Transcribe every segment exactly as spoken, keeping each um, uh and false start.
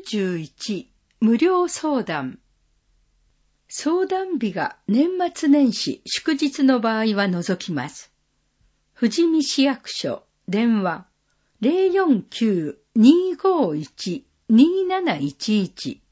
じゅういち無料相談。相談日が年末年始祝日の場合は除きます。富士見市役所電話 ゼロよんきゅう にーごーいち にーなないちいち。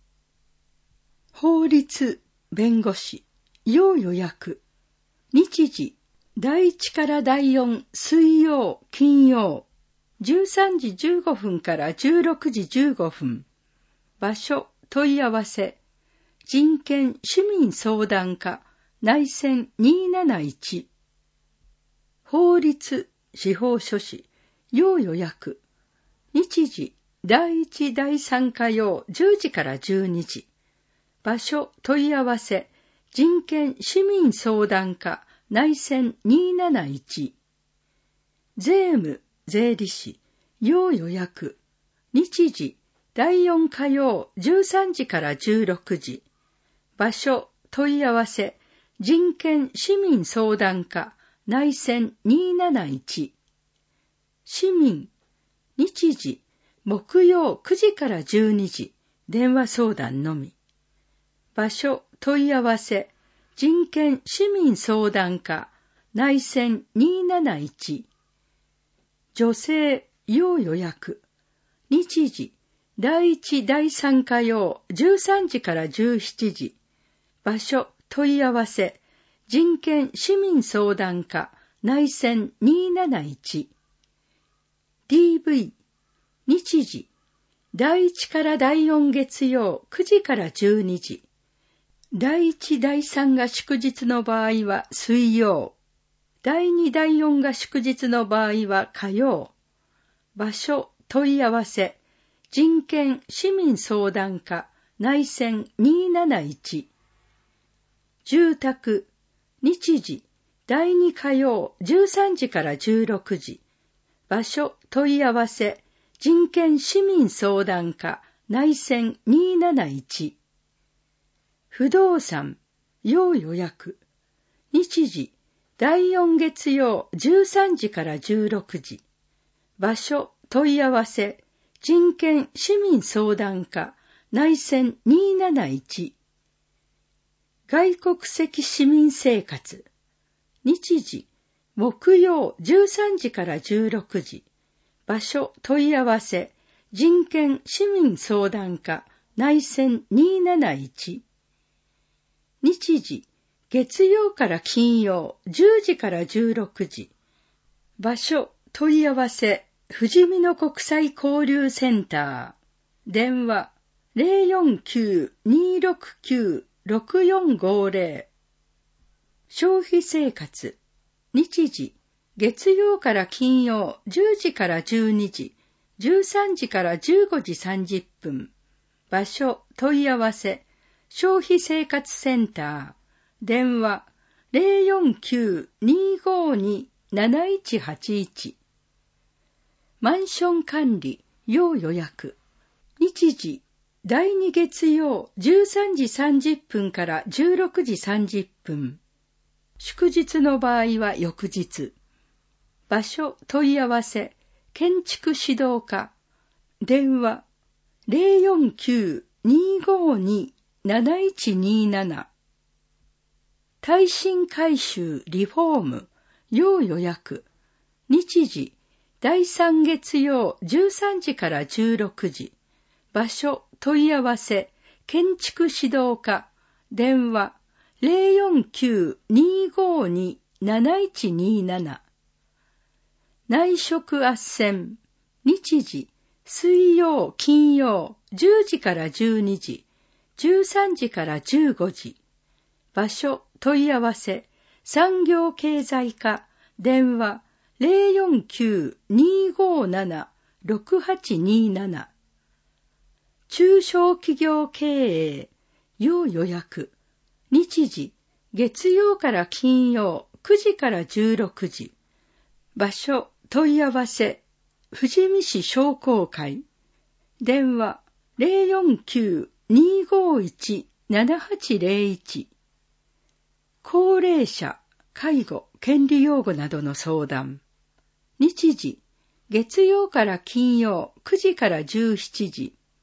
法律弁護士要予約。日時だいいちからだいよん水曜金曜じゅうさんじじゅうごふんからじゅうろくじじゅうごふん。場所問い合わせ人権市民相談課内線にーなないち。法律司法書士要予約。日時だいいちだいさん火曜じゅうじからじゅうにじ。場所問い合わせ人権市民相談課内線にーなないち。税務税理士要予約。日時だいよん火曜じゅうさんじからじゅうろくじ。場所問い合わせ人権市民相談課内線にーなないち。市民日時木曜くじからじゅうにじ。電話相談のみ。場所問い合わせ人権市民相談課内線にーなないち。女性要予約。日時だいいちだいさん火曜じゅうさんじからじゅうしちじ。場所問い合わせ人権市民相談課内線にーなないち。ディーブイ 日時だいいちからだいよん月曜くじからじゅうにじ。だいいちだいさんが祝日の場合は水曜。だいにだいよんが祝日の場合は火曜。場所問い合わせ人権市民相談課内線にーなないち。住宅日時だいに火曜じゅうさんじからじゅうろくじ。場所問い合わせ人権市民相談課内線にーなないち。不動産要予約。日時だいよん月曜じゅうさんじからじゅうろくじ。場所問い合わせ人権市民相談課内線にーなないち。外国籍市民生活。日時木曜じゅうさんじからじゅうろくじ。場所問い合わせ人権市民相談課内線にーなないち。日時月曜から金曜じゅうじからじゅうろくじ。場所問い合わせ富士見野国際交流センター。電話 ゼロよんきゅう にーろくきゅう ろくよんごゼロ。消費生活。日時月曜から金曜じゅうじからじゅうにじ、じゅうさんじからじゅうごじさんじゅっぷん。場所問い合わせ消費生活センター。電話 ゼロよんきゅう にーごーに なないちはちいち。マンション管理要予約。日時だいに月曜じゅうさんじさんじゅっぷんからじゅうろくじさんじゅっぷん。祝日の場合は翌日。場所問い合わせ建築指導課。電話 ゼロよんきゅう にーごーに なないちにーなな。耐震改修リフォーム要予約。日時だいさん月曜じゅうさんじからじゅうろくじ。場所問い合わせ建築指導課。電話 ゼロよんきゅう にーごーに なないちにーなな。内職斡旋。日時水曜金曜じゅうじからじゅうにじ、じゅうさんじからじゅうごじ。場所問い合わせ産業経済課。電話 ゼロよんきゅう にーごーなな ろくはちにーなな。中小企業経営要予約。日時月曜から金曜くじからじゅうろくじ。場所問い合わせ富士見市商工会。電話 ゼロよんきゅう にーごーいち ななはちゼロいち。高齢者介護権利擁護などの相談。日時月曜から金曜くじからじゅうしちじ。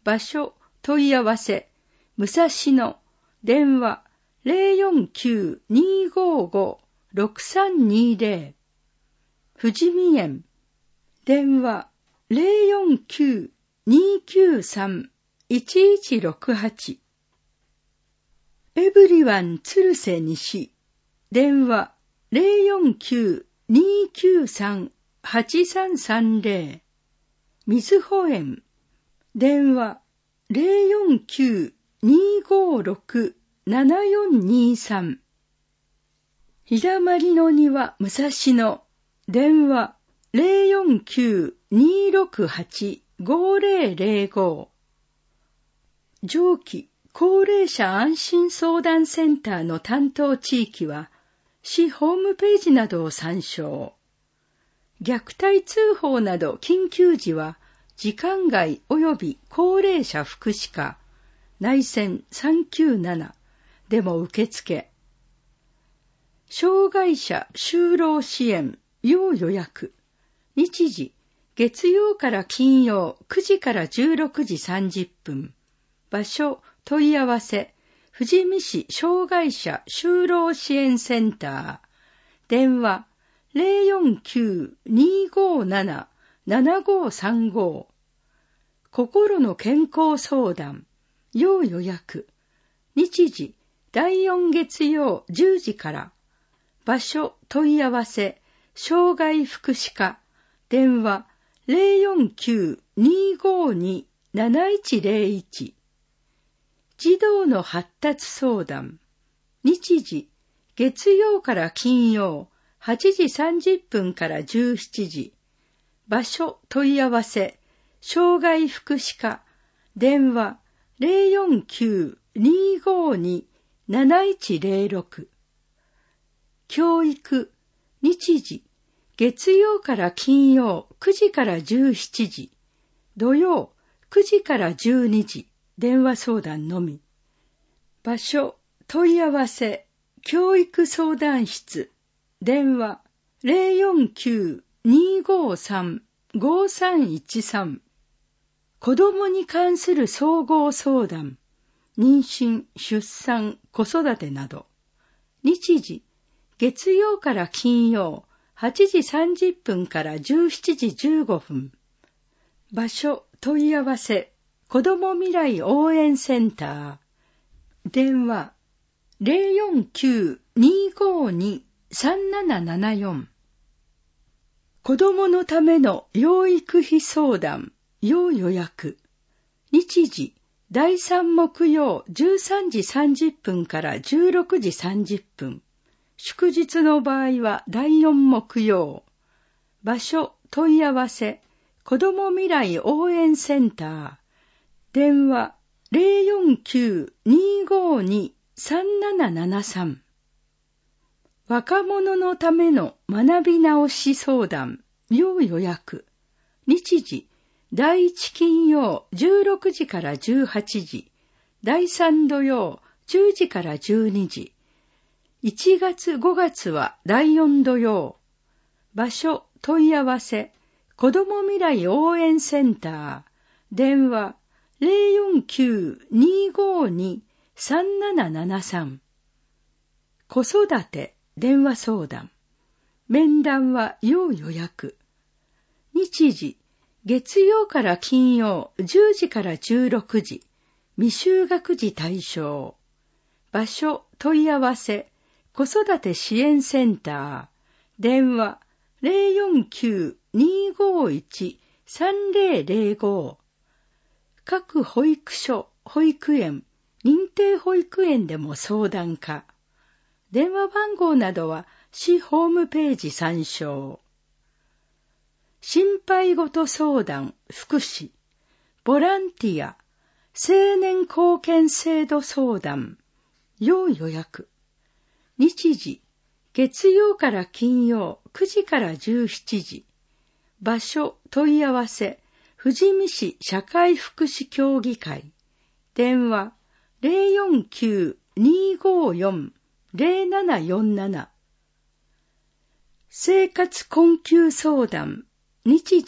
場所、問い合わせ、武蔵野、電話 ゼロよんきゅう にーごーごー ろくさんにーゼロ 富士見園、電話 ゼロよんきゅう にーきゅうさん いちいちろくはち エブリワン鶴瀬西、電話 ゼロよんきゅう にーきゅうさん はちさんさんゼロ みずほ園、電話 ゼロよんきゅう にーごーろく ななよんにーさん ひだまりの庭武蔵野、電話 ゼロよんきゅう にーろくはち ごーゼロゼロご 上記高齢者安心相談センターの担当地域は市ホームページなどを参照。虐待通報など緊急時は時間外及び高齢者福祉課内線さんきゅうななでも受付。障害者就労支援要予約。日時月曜から金曜くじからじゅうろくじさんじゅっぷん。場所問い合わせ富士見市障害者就労支援センター。電話 ゼロよんきゅう にーごーなな ななごーさんご。心の健康相談要予約。日時だいよん月曜じゅうじから。場所問い合わせ障害福祉課。電話 ゼロよんきゅう にーごーに なないちゼロいち。児童の発達相談。日時月曜から金曜はちじさんじゅっぷんからじゅうしちじ。場所問い合わせ障害福祉課。電話 ゼロよんきゅう にーごーに なないちゼロろく。教育。日時月曜から金曜くじからじゅうしちじ。土曜くじからじゅうにじ。電話相談のみ。場所問い合わせ教育相談室。電話 ゼロよんきゅう にーごーさん ごーさんいちさん。子どもに関する総合相談。妊娠、出産、子育てなど。日時月曜から金曜はちじさんじゅっぷんからじゅうしちじじゅうごふん。場所問い合わせ子ども未来応援センター。電話 ゼロよんきゅう にーごーに さんななななよん。子どものための養育費相談要予約。日時だいさん木曜じゅうさんじさんじゅっぷんからじゅうろくじさんじゅっぷん。祝日の場合はだいよん木曜。場所問い合わせ子ども未来応援センター。電話 ゼロよんきゅう にーごーに さんななななさん。若者のための学び直し相談要予約。日時だいいち金曜じゅうろくじからじゅうはちじ。だいさん土曜じゅうじからじゅうにじ。いちがつごがつはだいよん土曜。場所問い合わせ子ども未来応援センター。電話 ゼロよんきゅう にーごーに さんななななさん。子育て電話相談。面談は要予約。日時月曜から金曜じゅうじからじゅうろくじ。未就学児対象。場所問い合わせ子育て支援センター。電話 ゼロよんきゅう にーごーいち さんゼロゼロご。各保育所、保育園、認定保育園でも相談可。電話番号などは市ホームページ参照。心配事相談、福祉、ボランティア、青年貢献制度相談、要予約。日時、月曜から金曜くじからじゅうしちじ。場所問い合わせ富士見市社会福祉協議会。電話 ゼロよんきゅう にーごーよん ゼロななよんなな。生活困窮相談。日時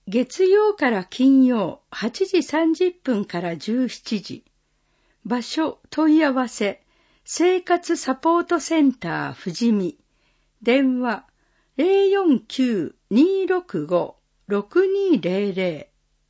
月曜から金曜はちじさんじゅっぷんからじゅうしちじ。場所問い合わせ生活サポートセンター富士見。電話 ゼロよんきゅう にーろくご ろくにーゼロゼロ。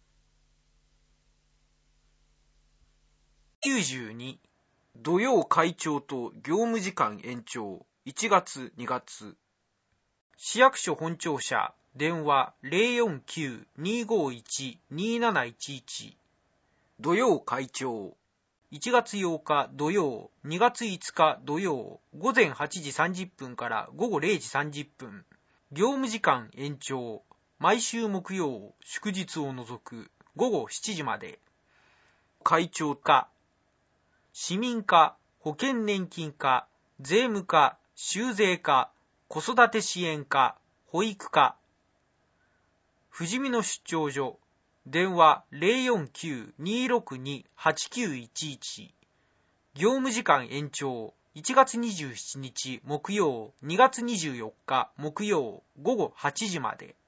きゅうじゅうに土曜会長と業務時間延長いちがつにがつ。市役所本庁舎電話 ゼロよんきゅう にーごいち にーなないちいち。土曜会長いちがつようか土曜にがついつか土曜ごぜんはちじさんじゅっぷんからごごれいじさんじゅっぷん。業務時間延長毎週木曜祝日を除くごごしちじまで。会長課市民課、保険年金課、税務課、州税課、子育て支援課、保育課。富士見の出張所電話 ゼロよんきゅう にーろくに はちきゅういちいち。業務時間延長いちがつにじゅうしちにち木曜にがつにじゅうよっか木曜ごごはちじまで。